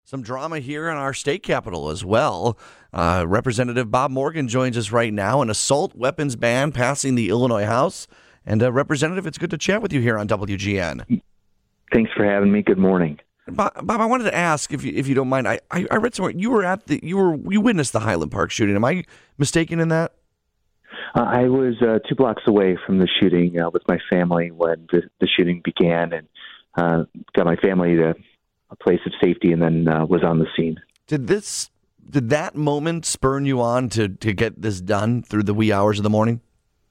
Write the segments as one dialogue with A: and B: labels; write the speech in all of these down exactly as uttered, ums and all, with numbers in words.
A: Some drama here in our state capitol as well. Uh, Representative Bob Morgan joins us right now. An assault weapons ban passing the Illinois House. And uh, Representative, it's good to chat with you here on W G N.
B: Thanks for having me. Good morning.
A: Bob, Bob I wanted to ask, if you, if you don't mind, I, I, I read somewhere you were at the you were you witnessed the Highland Park shooting. Am I mistaken in that?
B: Uh, I was uh, two blocks away from the shooting uh, with my family when the, the shooting began, and uh, got my family to a place of safety, and then uh, was on the scene.
A: Did this did that moment spurn you on to, to get this done through the wee hours of the morning?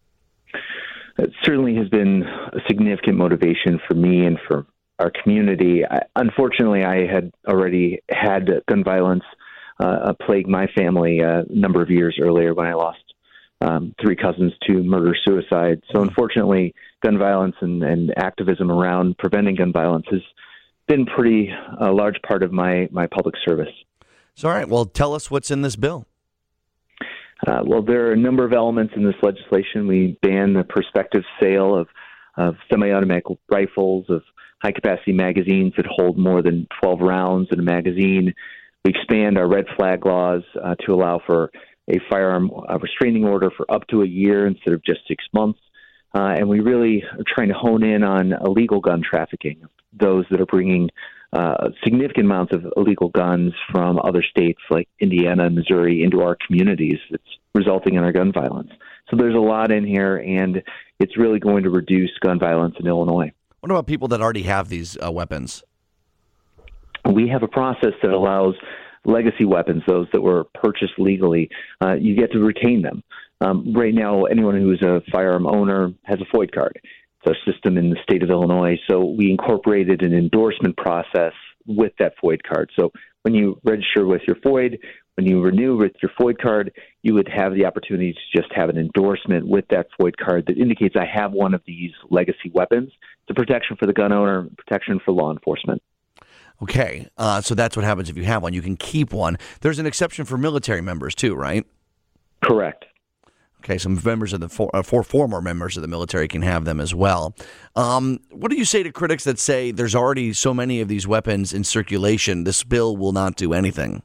B: It certainly has been a significant motivation for me and for our community. I, unfortunately, I had already had gun violence uh, plague my family a number of years earlier when I lost um, three cousins to murder-suicide. So unfortunately, gun violence and, and activism around preventing gun violence has been pretty a uh, large part of my, my public service.
A: So, all right. Well, tell us what's in this bill.
B: Uh, well, there are a number of elements in this legislation. We ban the prospective sale of, of semi-automatic rifles, of high-capacity magazines that hold more than twelve rounds in a magazine. We expand our red flag laws uh, to allow for a firearm uh, restraining order for up to a year instead of just six months. Uh, and we really are trying to hone in on illegal gun trafficking, those that are bringing uh, significant amounts of illegal guns from other states like Indiana and Missouri into our communities. That's resulting in our gun violence. So there's a lot in here, and it's really going to reduce gun violence in Illinois.
A: What about people that already have these uh, weapons?
B: We have a process that allows legacy weapons, those that were purchased legally, uh, you get to retain them. Um, right now, anyone who is a firearm owner has a FOID card. It's a system in the state of Illinois. So we incorporated an endorsement process with that FOID card. So when you register with your FOID, when you renew with your FOID card, you would have the opportunity to just have an endorsement with that FOID card that indicates I have one of these legacy weapons. It's a protection for the gun owner, protection for law enforcement.
A: Okay, uh, so that's what happens if you have one. You can keep one. There's an exception for military members too, right?
B: Correct.
A: Okay, some members of the four, uh, four former members of the military can have them as well. Um, what do you say to critics that say there's already so many of these weapons in circulation, this bill will not do anything?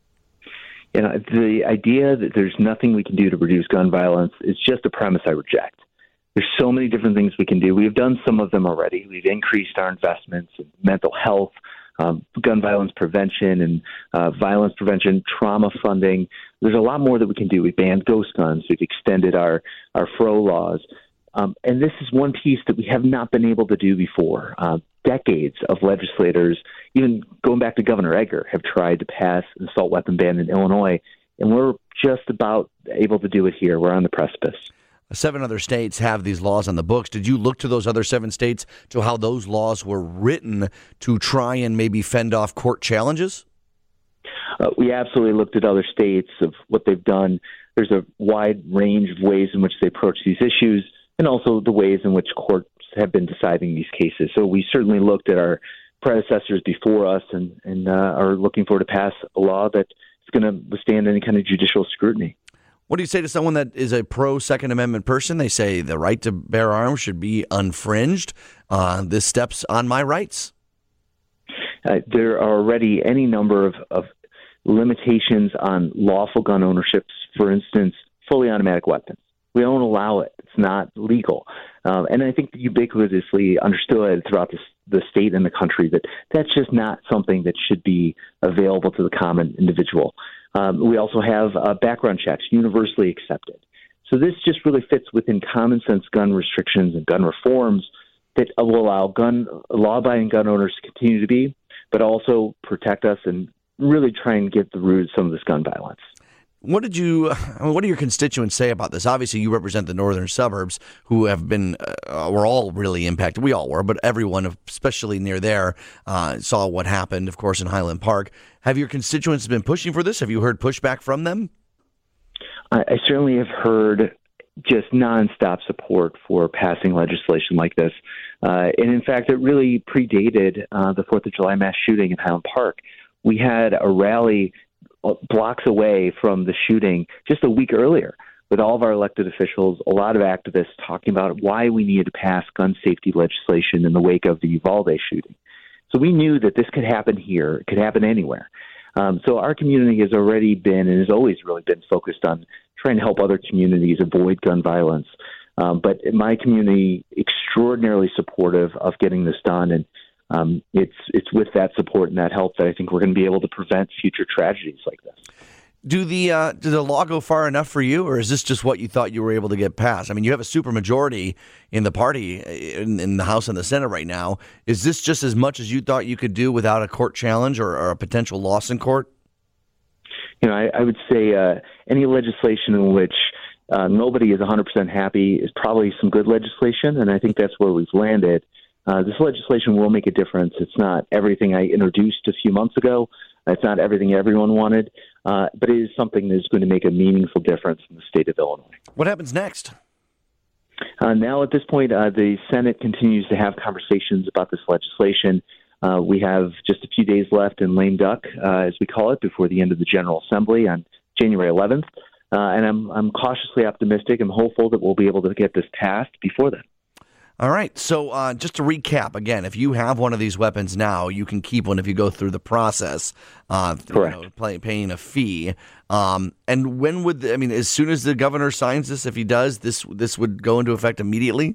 B: You know, the idea that there's nothing we can do to reduce gun violence is just a premise I reject. There's so many different things we can do. We've done some of them already. We've increased our investments in mental health, um, gun violence prevention, and uh, violence prevention, trauma funding. There's a lot more that we can do. We've banned ghost guns. We've extended our, our F R O laws. Um, and this is one piece that we have not been able to do before. Uh, decades of legislators, even going back to Governor Edgar, have tried to pass an assault weapon ban in Illinois, and we're just about able to do it here. We're on the precipice.
A: Seven other states have these laws on the books. Did you look to those other seven states to how those laws were written to try and maybe fend off court challenges?
B: Uh, we absolutely looked at other states of what they've done. There's a wide range of ways in which they approach these issues, and also the ways in which courts have been deciding these cases. So we certainly looked at our predecessors before us and, and uh, are looking forward to pass a law that is going to withstand any kind of judicial scrutiny.
A: What do you say to someone that is a pro-Second Amendment person? They say the right to bear arms should be unfringed. Uh, this steps on my rights.
B: Uh, there are already any number of, of limitations on lawful gun ownership. For instance, fully automatic weapons. We don't allow it. It's not legal. Um, and I think ubiquitously understood throughout this, the state and the country that that's just not something that should be available to the common individual. Um, we also have uh, background checks, universally accepted. So this just really fits within common sense gun restrictions and gun reforms that will allow gun law-abiding gun owners to continue to be, but also protect us and really try and get the root of some of this gun violence.
A: What did you? What do your constituents say about this? Obviously, you represent the northern suburbs, who have been, uh, were all really impacted. We all were, but everyone, especially near there, uh, saw what happened, of course, in Highland Park. Have your constituents been pushing for this? Have you heard pushback from them?
B: I, I certainly have heard just nonstop support for passing legislation like this. Uh, and in fact, it really predated uh, the fourth of July mass shooting in Highland Park. We had a rally blocks away from the shooting just a week earlier with all of our elected officials, a lot of activists talking about why we needed to pass gun safety legislation in the wake of the Uvalde shooting. So we knew that this could happen here, it could happen anywhere. Um, so our community has already been and has always really been focused on trying to help other communities avoid gun violence. Um, but my community, extraordinarily supportive of getting this done. And um, it's it's with that support and that help that I think we're going to be able to prevent future tragedies like this.
A: Do the uh, did the law go far enough for you, or is this just what you thought you were able to get passed? I mean, you have a supermajority in the party, in, in the House and the Senate right now. Is this just as much as you thought you could do without a court challenge or, or a potential loss in court?
B: You know, I, I would say uh, any legislation in which uh, nobody is one hundred percent happy is probably some good legislation, and I think that's where we've landed. Uh, this legislation will make a difference. It's not everything I introduced a few months ago. It's not everything everyone wanted, uh, but it is something that is going to make a meaningful difference in the state of Illinois.
A: What happens next?
B: Uh, now, at this point, uh, the Senate continues to have conversations about this legislation. Uh, we have just a few days left in lame duck, uh, as we call it, before the end of the General Assembly on January eleventh. Uh, and I'm, I'm cautiously optimistic. I'm hopeful that we'll be able to get this passed before then.
A: All right. So uh, just to recap, again, if you have one of these weapons now, you can keep one if you go through the process, uh,
B: Correct.
A: You know, pay, paying a fee. Um, and when would, the, I mean, as soon as the governor signs this, if he does, this this would go into effect immediately?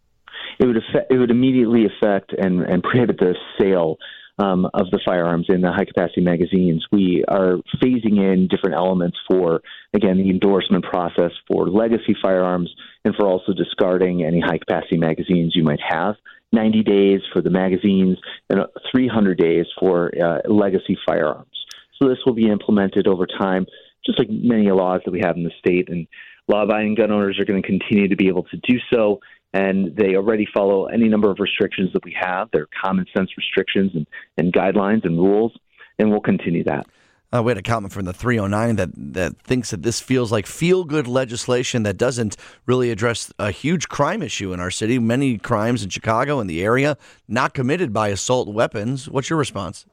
B: It would affect, it would immediately affect and, and prohibit the sale um, of the firearms in the high-capacity magazines. We are phasing in different elements for, again, the endorsement process for legacy firearms and for also discarding any high-capacity magazines you might have. ninety days for the magazines and three hundred days for uh, legacy firearms. So this will be implemented over time, just like many laws that we have in the state. And law-abiding gun owners are going to continue to be able to do so. And they already follow any number of restrictions that we have. They're common sense restrictions and, and guidelines and rules, and we'll continue that.
A: Uh, we had a comment from the three oh nine that, that thinks that this feels like feel-good legislation that doesn't really address a huge crime issue in our city. Many crimes in Chicago and the area not committed by assault weapons. What's your response?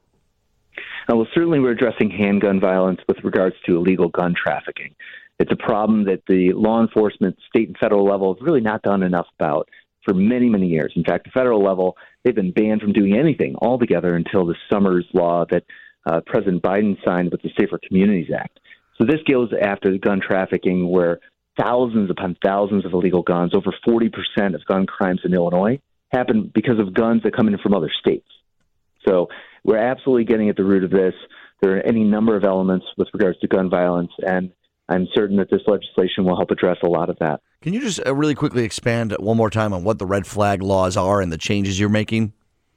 B: Uh, well, certainly we're addressing handgun violence with regards to illegal gun trafficking. It's a problem that the law enforcement, state and federal level, have really not done enough about for many, many years. In fact, the federal level, they've been banned from doing anything altogether until the Summers law that uh, President Biden signed with the Safer Communities Act. So this goes after gun trafficking, where thousands upon thousands of illegal guns, over forty percent of gun crimes in Illinois, happen because of guns that come in from other states. So we're absolutely getting at the root of this. There are any number of elements with regards to gun violence, and I'm certain that this legislation will help address a lot of that.
A: Can you just uh, really quickly expand one more time on what the red flag laws are and the changes you're making?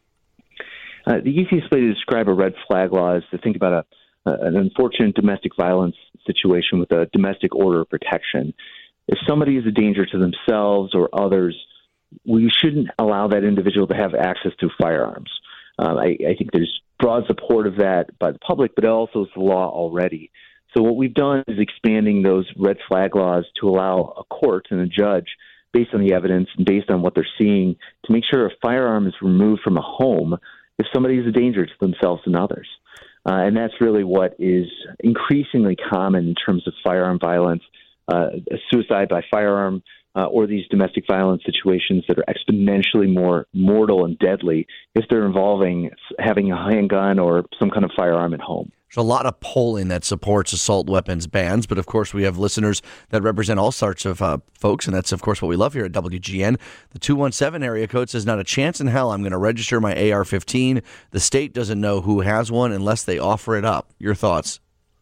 B: Uh, the easiest way to describe a red flag law is to think about a, uh, an unfortunate domestic violence situation with a domestic order of protection. If somebody is a danger to themselves or others, we shouldn't allow that individual to have access to firearms. Uh, I, I think there's broad support of that by the public, but also is the law already. So what we've done is expanding those red flag laws to allow a court and a judge, based on the evidence and based on what they're seeing, to make sure a firearm is removed from a home if somebody is a danger to themselves and others. Uh, and that's really what is increasingly common in terms of firearm violence, uh, suicide by firearm, uh, or these domestic violence situations that are exponentially more mortal and deadly if they're involving having a handgun or some kind of firearm at home.
A: There's a lot of polling that supports assault weapons bans, but of course we have listeners that represent all sorts of uh, folks, and that's of course what we love here at W G N. The two one seven area code says, not a chance in hell I'm going to register my A R fifteen. The state doesn't know who has one unless they offer it up. Your thoughts?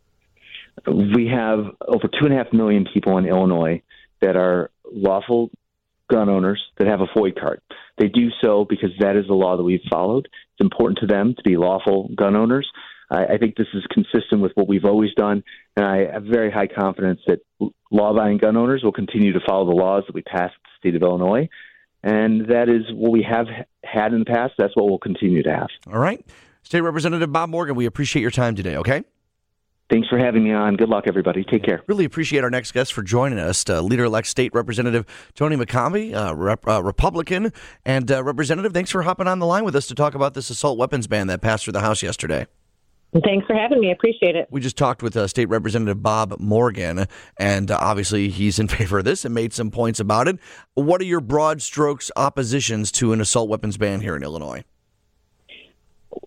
B: We have over two and a half million people in Illinois that are lawful gun owners that have a FOID card. They do so because that is the law that we've followed. It's important to them to be lawful gun owners. I think this is consistent with what we've always done, and I have very high confidence that law-abiding gun owners will continue to follow the laws that we passed in the state of Illinois, and that is what we have had in the past. That's what we'll continue to have.
A: All right. State Representative Bob Morgan, we appreciate your time today, okay?
B: Thanks for having me on. Good luck, everybody. Take care.
A: Really appreciate our next guest for joining us, uh, Leader-elect State Representative Tony McCombie, uh, rep, uh, Republican, and uh, Representative, thanks for hopping on the line with us to talk about this assault weapons ban that passed through the House yesterday.
C: Thanks for having me. I appreciate it.
A: We just talked with uh, State Representative Bob Morgan, and uh, obviously he's in favor of this and made some points about it. What are your broad strokes oppositions to an assault weapons ban here in Illinois?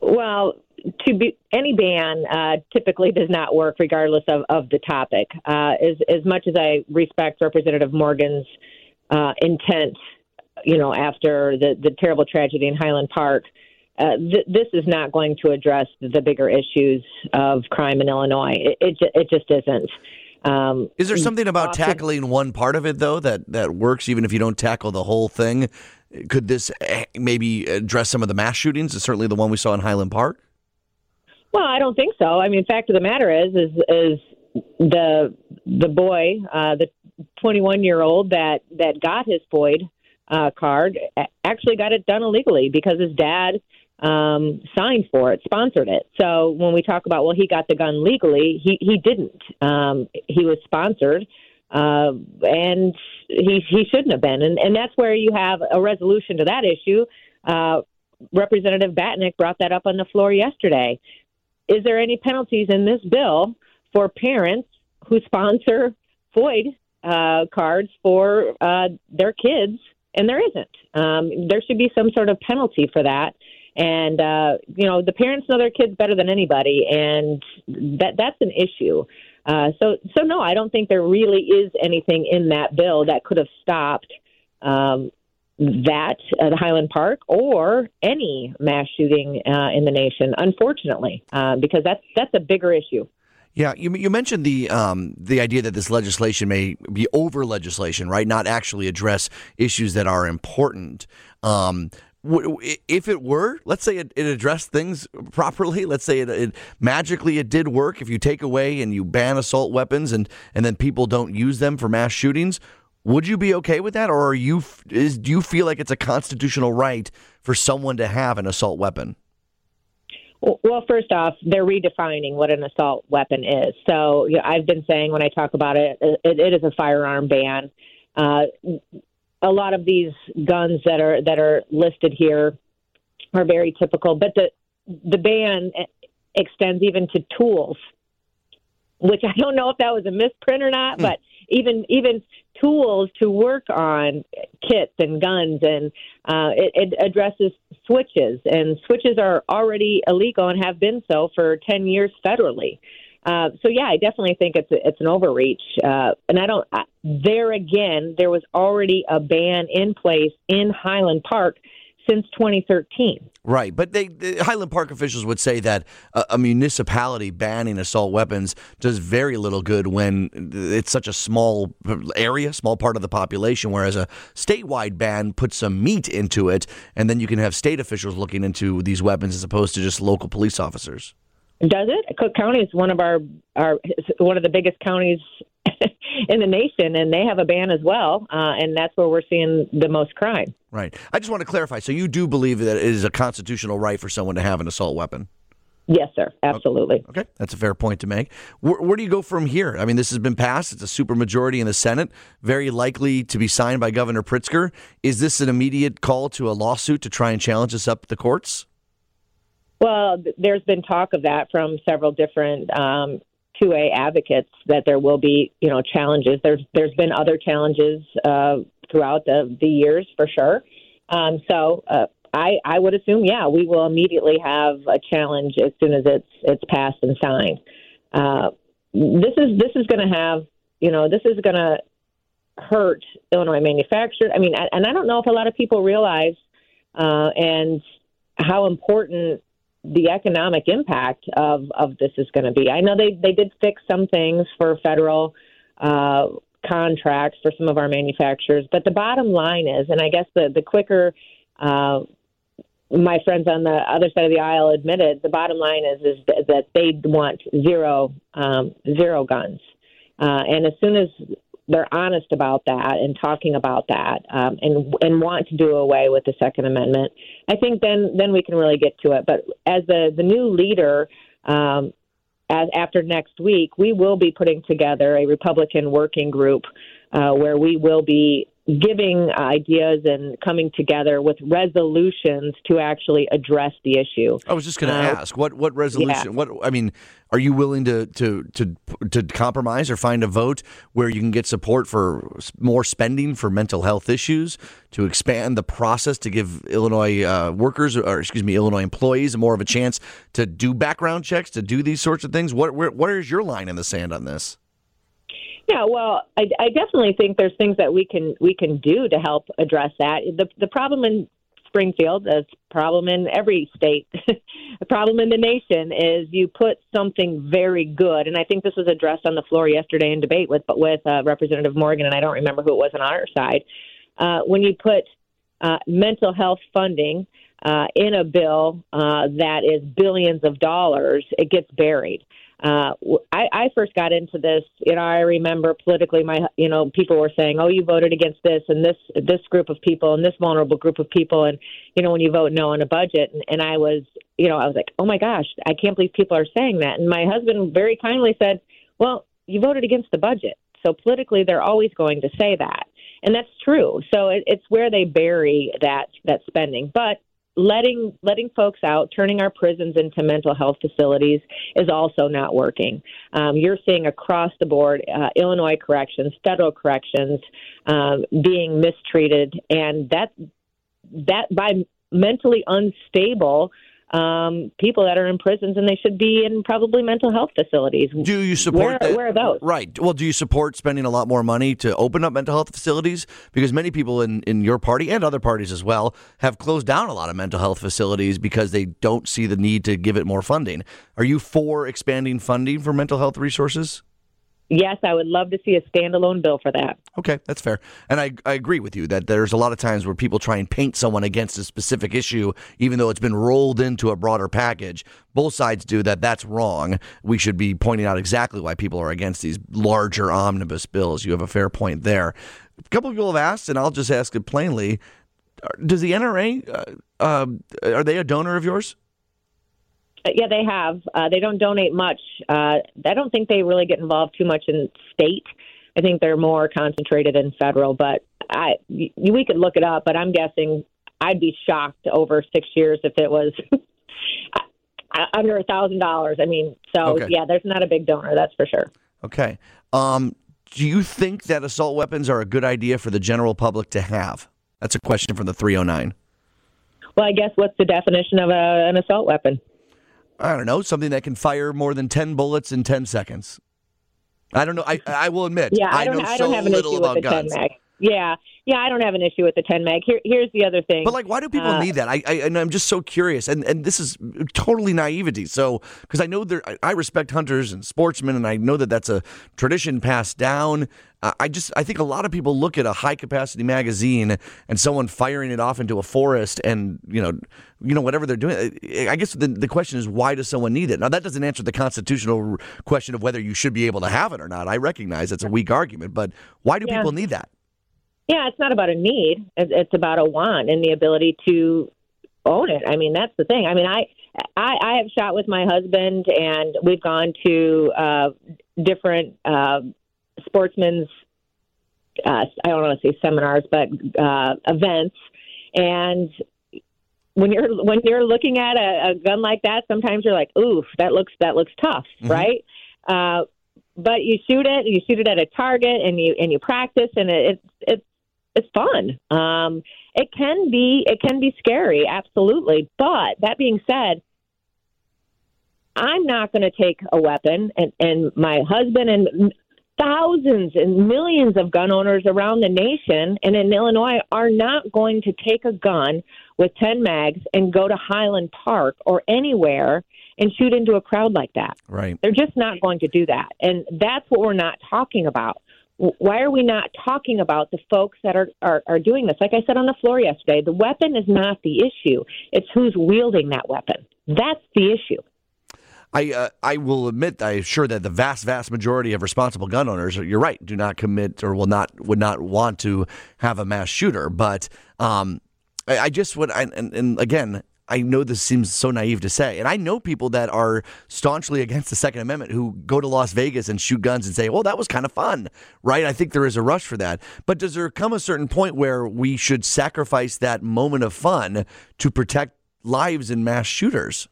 C: Well, to be any ban uh, typically does not work regardless of, of the topic. Uh, as as much as I respect Representative Morgan's uh, intent, you know, after the, the terrible tragedy in Highland Park, uh, th- this is not going to address the bigger issues of crime in Illinois. It it, ju- it just isn't. Um,
A: is there something about
C: often,
A: tackling one part of it, though, that, that works even if you don't tackle the whole thing? Could this maybe address some of the mass shootings, certainly the one we saw in Highland Park?
C: Well, I don't think so. I mean, fact of the matter is, is, is the the boy, uh, the twenty-one-year-old that, that got his FOID uh, card, actually got it done illegally because his dad um, signed for it, sponsored it. So when we talk about, well, he got the gun legally, he, he didn't. Um, he was sponsored, uh, and he he shouldn't have been. And, and that's where you have a resolution to that issue. Uh, Representative Batnick brought that up on the floor yesterday. Is there any penalties in this bill for parents who sponsor FOID uh, cards for uh, their kids? And there isn't. Um, there should be some sort of penalty for that. And, uh, you know, the parents know their kids better than anybody, and that that's an issue. Uh, so, so no, I don't think there really is anything in that bill that could have stopped um, that at Highland Park or any mass shooting uh, in the nation, unfortunately, uh, because that's that's a bigger issue.
A: Yeah, you you mentioned the um, the idea that this legislation may be over legislation, right? Not actually address issues that are important. Um, if it were, let's say it, it addressed things properly, let's say it, it magically it did work. If you take away and you ban assault weapons and, and then people don't use them for mass shootings, would you be okay with that? Or are you is do you feel like it's a constitutional right for someone to have an assault weapon?
C: Well, first off, they're redefining what an assault weapon is. So you know, I've been saying when I talk about it, it, it is a firearm ban. Uh, a lot of these guns that are that are listed here are very typical, but the the ban extends even to tools, which I don't know if that was a misprint or not, but even even tools to work on kits and guns, and uh, it, it addresses switches, and switches are already illegal and have been so for ten years federally. Uh, so yeah, I definitely think it's a, it's an overreach, uh, and I don't. I, there again, there was already a ban in place in Highland Park since twenty thirteen.
A: Right, but they, the Highland Park officials would say that a, a municipality banning assault weapons does very little good when it's such a small area, small part of the population, whereas a statewide ban puts some meat into it, and then you can have state officials looking into these weapons as opposed to just local police officers.
C: Does it? Cook County is one of our, our one of the biggest counties in the nation, and they have a ban as well, uh, and that's where we're seeing the most crime.
A: Right. I just want to clarify. So you do believe that it is a constitutional right for someone to have an assault weapon?
C: Yes, sir. Absolutely.
A: Okay. That's a fair point to make. Where, where do you go from here? I mean, this has been passed. It's a supermajority in the Senate, very likely to be signed by Governor Pritzker. Is this an immediate call to a lawsuit to try and challenge this up the courts?
C: Well, there's been talk of that from several different um, two A advocates that there will be, you know, challenges. There's there's been other challenges uh, throughout the, the years for sure. Um, so uh, I I would assume, yeah, we will immediately have a challenge as soon as it's it's passed and signed. Uh, this is this is going to have, you know, this is going to hurt Illinois manufacturers. I mean, and I don't know if a lot of people realize uh, and how important the economic impact of, of this is going to be. I know they, they did fix some things for federal uh, contracts for some of our manufacturers, but the bottom line is, and I guess the, the quicker uh, my friends on the other side of the aisle admitted, the bottom line is, is that they want zero, um, zero guns. Uh, and as soon as they're honest about that and talking about that um, and and want to do away with the Second Amendment, I think then then we can really get to it. But as the, the new leader, um, as after next week, we will be putting together a Republican working group uh, where we will be giving ideas and coming together with resolutions to actually address the issue.
A: I was just going to uh, ask, what what resolution?
C: Yeah.
A: What I mean, are you willing to, to to to compromise or find a vote where you can get support for more spending for mental health issues, to expand the process to give Illinois uh, workers, or excuse me, Illinois employees more of a chance to do background checks, to do these sorts of things? What where, where is your line in the sand on this?
C: Yeah, well, I, I definitely think there's things that we can we can do to help address that. The the problem in Springfield, the problem in every state, the problem in the nation is you put something very good, and I think this was addressed on the floor yesterday in debate with with uh, Representative Morgan, and I don't remember who it was on our side. Uh, when you put uh, mental health funding uh, in a bill uh, that is billions of dollars, it gets buried. Uh, I, I first got into this, you know, I remember politically, my, you know, people were saying, oh, you voted against this and this, this group of people and this vulnerable group of people. And, you know, when you vote no on a budget, and, and I was, you know, I was like, oh my gosh, I can't believe people are saying that. And my husband very kindly said, well, you voted against the budget. So politically, they're always going to say that. And that's true. So it, it's where they bury that, that spending. But letting letting folks out, turning our prisons into mental health facilities is also not working. Um, you're seeing across the board uh, Illinois corrections, federal corrections um, being mistreated, and that that by mentally unstable um, people that are in prisons, and they should be in probably mental health facilities.
A: Do you support
C: where,
A: that?
C: Where are those?
A: Right. Well, do you support spending a lot more money to open up mental health facilities? Because many people in, in your party and other parties as well have closed down a lot of mental health facilities because they don't see the need to give it more funding. Are you for expanding funding for mental health resources?
C: Yes, I would love to see a standalone bill for that.
A: Okay, that's fair. And I, I agree with you that there's a lot of times where people try and paint someone against a specific issue, even though it's been rolled into a broader package. Both sides do that. That's wrong. We should be pointing out exactly why people are against these larger omnibus bills. You have a fair point there. A couple of people have asked, and I'll just ask it plainly, does the N R A, uh, uh, are they a donor of yours?
C: Yeah, they have. Uh, they don't donate much. Uh, I don't think they really get involved too much in state. I think they're more concentrated in federal. But I, we could look it up. But I'm guessing I'd be shocked over six years if it was under a thousand dollars. I mean, so okay. Yeah, there's not a big donor. That's for sure.
A: Okay. Um, do you think that assault weapons are a good idea for the general public to have? That's a question from the three oh nine.
C: Well, I guess what's the definition of a, an assault weapon?
A: I don't know, something that can fire more than ten bullets in ten seconds. I don't know. I I will admit,
C: yeah, I,
A: I
C: don't,
A: know
C: I
A: so
C: don't have an
A: little
C: issue
A: about
C: with the
A: guns.
C: ten mag. Yeah, yeah, I don't have an issue with the ten mag. Here, here's the other thing.
A: But like, why do people uh, need that? I, I and I'm just so curious, and and this is totally naivety. So because I know there, I, I respect hunters and sportsmen, and I know that that's a tradition passed down. Uh, I just I think a lot of people look at a high capacity magazine and someone firing it off into a forest, and you know, you know whatever they're doing. I guess the the question is, why does someone need it? Now that doesn't answer the constitutional question of whether you should be able to have it or not. I recognize it's a weak argument, but why do
C: yeah.
A: people need that?
C: Yeah, it's not about a need. It's about a want and the ability to own it. I mean, that's the thing. I mean, I I, I have shot with my husband, and we've gone to uh, different uh, sportsmen's, uh, I don't want to say seminars, but uh, events. And when you're when you're looking at a, a gun like that, sometimes you're like, oof, that looks that looks tough, mm-hmm. right? Uh, but you shoot it, you shoot it at a target, and you and you practice, and it, it it's it's fun. Um, it can be it can be scary, absolutely. But that being said, I'm not going to take a weapon, and, and my husband and thousands and millions of gun owners around the nation and in Illinois are not going to take a gun with ten mags and go to Highland Park or anywhere and shoot into a crowd like that.
A: Right.
C: They're just not going to do that. And that's what we're not talking about. Why are we not talking about the folks that are, are, are doing this? Like I said on the floor yesterday, the weapon is not the issue. It's who's wielding that weapon. That's the issue.
A: I uh, I will admit, I'm sure that the vast, vast majority of responsible gun owners, you're right, do not commit or will not would not want to have a mass shooter. But um, I, I just would, I, and, and again, I know this seems so naive to say, and I know people that are staunchly against the Second Amendment who go to Las Vegas and shoot guns and say, well, that was kind of fun, right? I think there is a rush for that. But does there come a certain point where we should sacrifice that moment of fun to protect lives in mass shooters?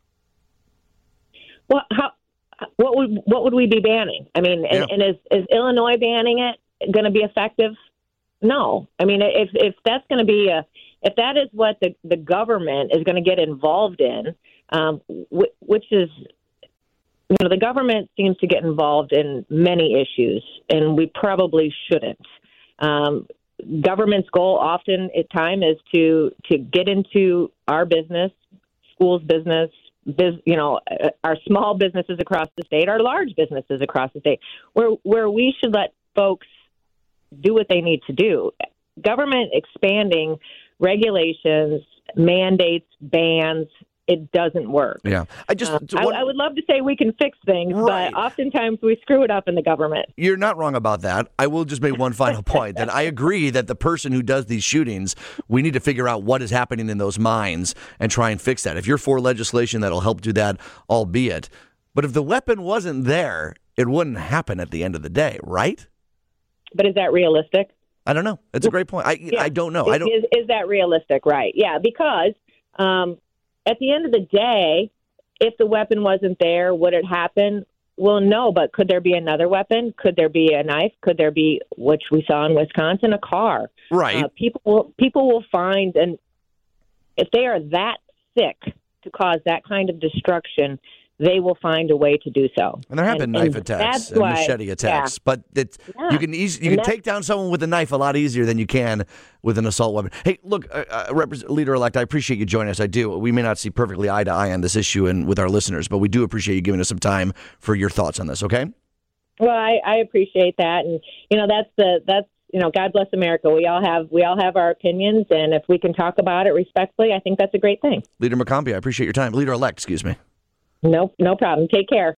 C: Well, how, what would what would we be banning? I mean, and,
A: Yeah.
C: and is, is Illinois banning it going to be effective? No. I mean, if if that's going to be a if that is what the, the government is going to get involved in, um, w- which is, you know, the government seems to get involved in many issues, and we probably shouldn't. Um, government's goal often at time is to to get into our business, schools' business, biz, you know, uh, our small businesses across the state, our large businesses across the state, where where we should let folks do what they need to do. Government expanding regulations, mandates, bans, it doesn't work.
A: Yeah. I just
C: Um,
A: one-
C: I, I would love to say we can fix things,
A: Right.
C: but oftentimes we screw it up in the government.
A: You're not wrong about that. I will just make one final point that I agree that the person who does these shootings, we need to figure out what is happening in those minds and try and fix that. If you're for legislation that'll help do that, albeit. But if the weapon wasn't there, it wouldn't happen at the end of the day, right?
C: But is that realistic?
A: I don't know. It's a great point. I
C: Yeah.
A: I don't know. I don't.
C: Is, is that realistic? Right. Yeah, because um, at the end of the day, if the weapon wasn't there, would it happen? Well, no, but could there be another weapon? Could there be a knife? Could there be, which we saw in Wisconsin, a car?
A: Right.
C: Uh, people will people will find, and if they are that sick to cause that kind of destruction, they will find a way to do so.
A: And there have been
C: And-
A: knife
C: and
A: attacks
C: that's
A: and
C: why-
A: machete attacks, but it's,
C: Yeah.
A: you can easy, you
C: And
A: can
C: that's-
A: take down someone with a knife a lot easier than you can with an assault weapon. Hey, look, uh, uh, Repres- Leader-elect, I appreciate you joining us. I do. We may not see perfectly eye to eye on this issue and with our listeners, but we do appreciate you giving us some time for your thoughts on this. Okay.
C: Well, I, I appreciate that, and you know that's the that's you know God bless America. We all have we all have our opinions, and if we can talk about it respectfully, I think that's a great thing.
A: Leader McCompy, I appreciate your time. Leader-elect, excuse me.
C: No, no problem. Take care.